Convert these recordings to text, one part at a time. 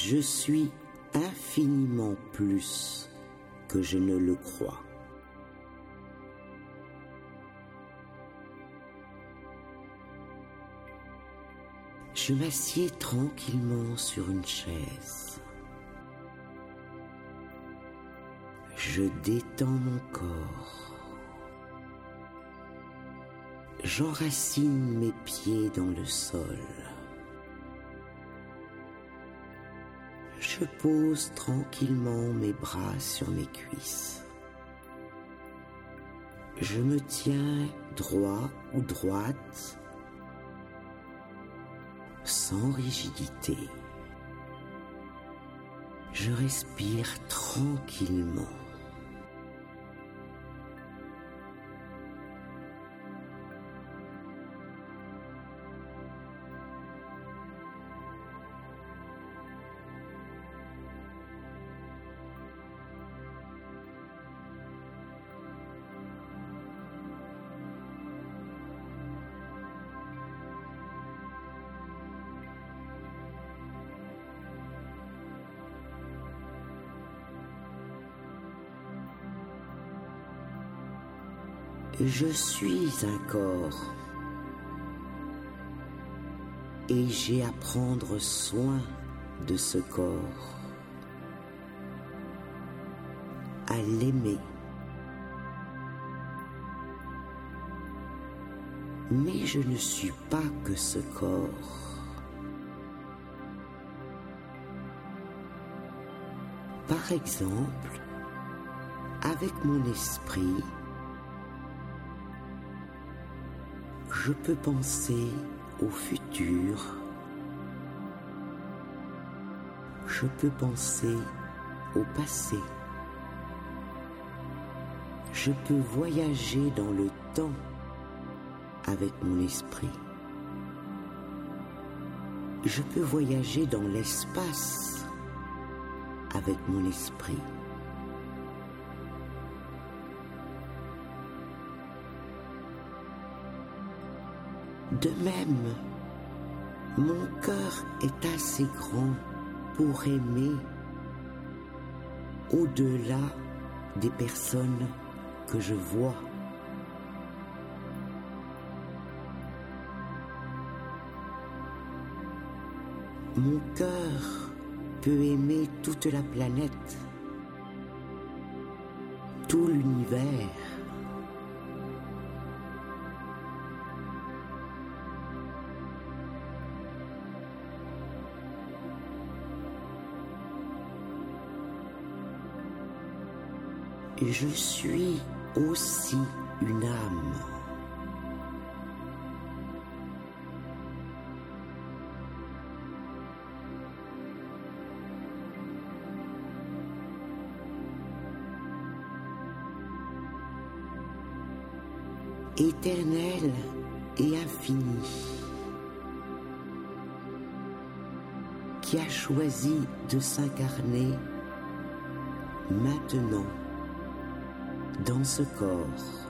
Je suis infiniment plus que je ne le crois. Je m'assieds tranquillement sur une chaise. Je détends mon corps. J'enracine mes pieds dans le sol. Je pose tranquillement mes bras sur mes cuisses. Je me tiens droit ou droite, sans rigidité. Je respire tranquillement. Je suis un corps et j'ai à prendre soin de ce corps, à l'aimer. Mais je ne suis pas que ce corps. Par exemple, avec mon esprit, je peux penser au futur, je peux penser au passé, je peux voyager dans le temps avec mon esprit, je peux voyager dans l'espace avec mon esprit. De même, mon cœur est assez grand pour aimer au-delà des personnes que je vois. Mon cœur peut aimer toute la planète, tout l'univers. Je suis aussi une âme. Éternelle et infinie, qui a choisi de s'incarner maintenant dans ce corps.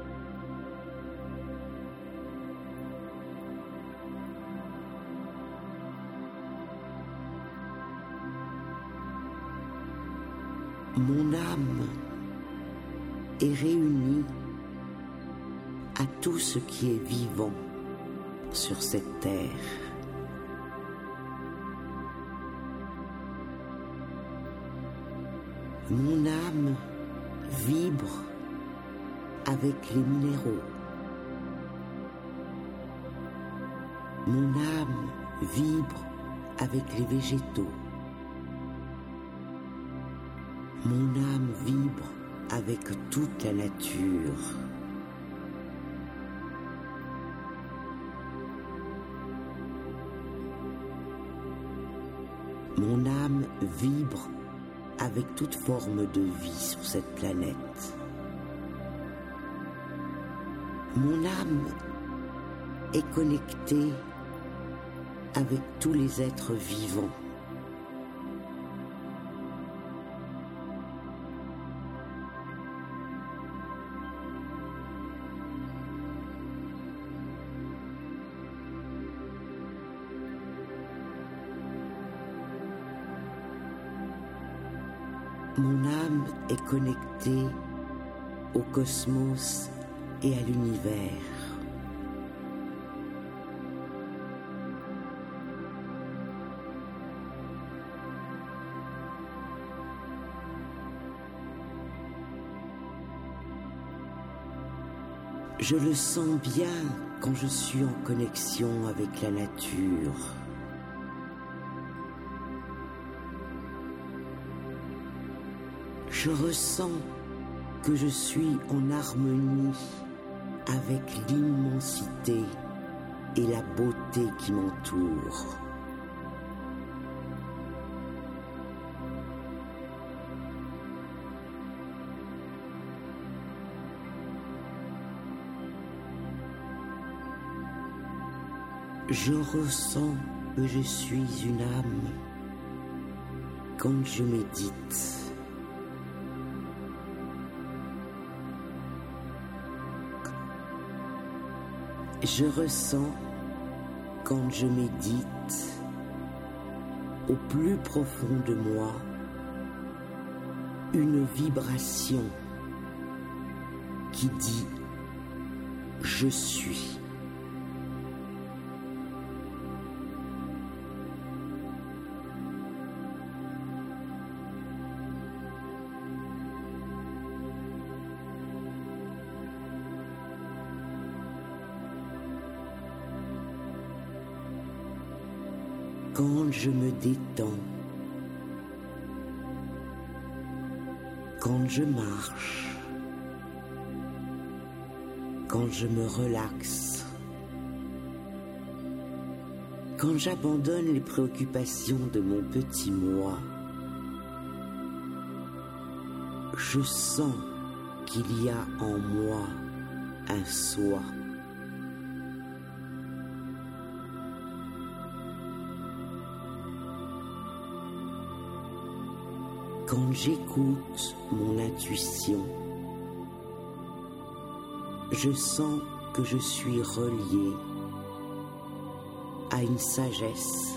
Mon âme est réunie à tout ce qui est vivant sur cette terre. Mon âme vibre avec les minéraux. Mon âme vibre avec les végétaux. Mon âme vibre avec toute la nature. Mon âme vibre avec toute forme de vie sur cette planète. Mon âme est connectée avec tous les êtres vivants. Mon âme est connectée au cosmos et à l'univers. Je le sens bien quand je suis en connexion avec la nature. Je ressens que je suis en harmonie avec l'immensité et la beauté qui m'entoure. Je ressens que je suis une âme quand je médite. Je ressens quand je médite au plus profond de moi une vibration qui dit « Je suis ». Quand je me détends, quand je marche, quand je me relaxe, quand j'abandonne les préoccupations de mon petit moi, je sens qu'il y a en moi un soi. Quand j'écoute mon intuition, je sens que je suis relié à une sagesse.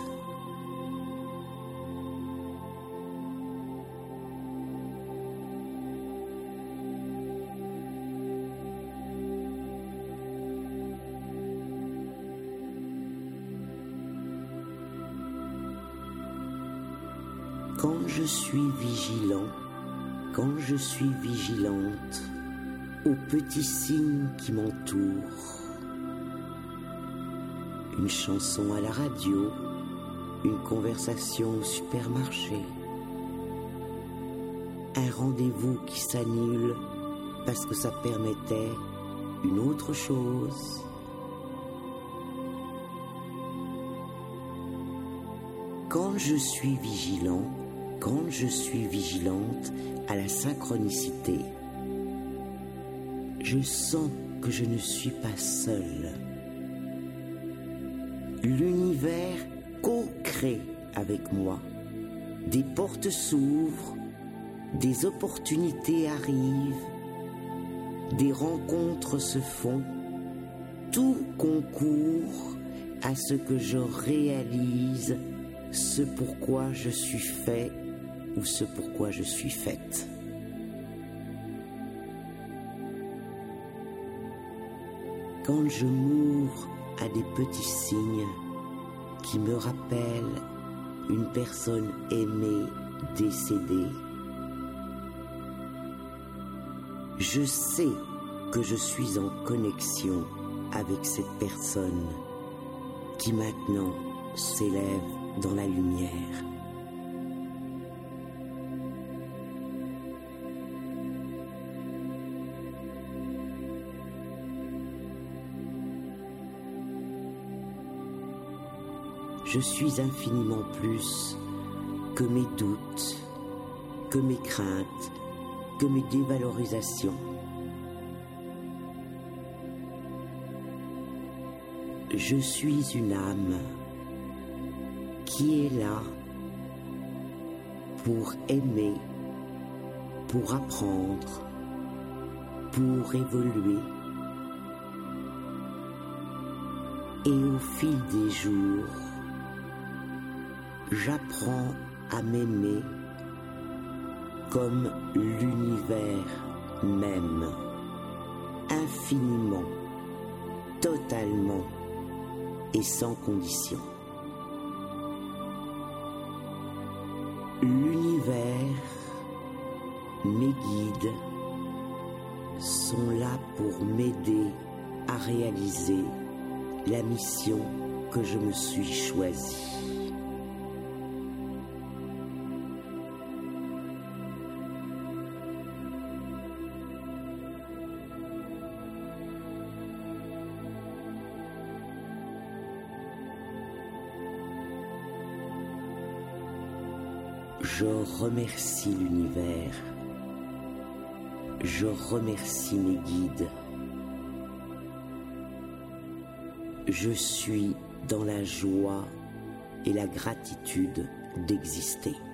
Quand je suis vigilant, quand je suis vigilante aux petits signes qui m'entourent, une chanson à la radio, une conversation au supermarché, un rendez-vous qui s'annule parce que ça permettait une autre chose. Quand je suis vigilant, quand je suis vigilante à la synchronicité, je sens que je ne suis pas seule. L'univers co-crée avec moi. Des portes s'ouvrent, des opportunités arrivent, des rencontres se font. Tout concourt à ce que je réalise ce pourquoi je suis fait ou ce pourquoi je suis faite. Quand je m'ouvre à des petits signes qui me rappellent une personne aimée décédée, je sais que je suis en connexion avec cette personne qui maintenant s'élève dans la lumière. Je suis infiniment plus que mes doutes, que mes craintes, que mes dévalorisations. Je suis une âme qui est là pour aimer, pour apprendre, pour évoluer. Et au fil des jours, j'apprends à m'aimer comme l'univers même, infiniment, totalement et sans condition. L'univers, mes guides, sont là pour m'aider à réaliser la mission que je me suis choisie. Je remercie l'univers, je remercie mes guides. Je suis dans la joie et la gratitude d'exister.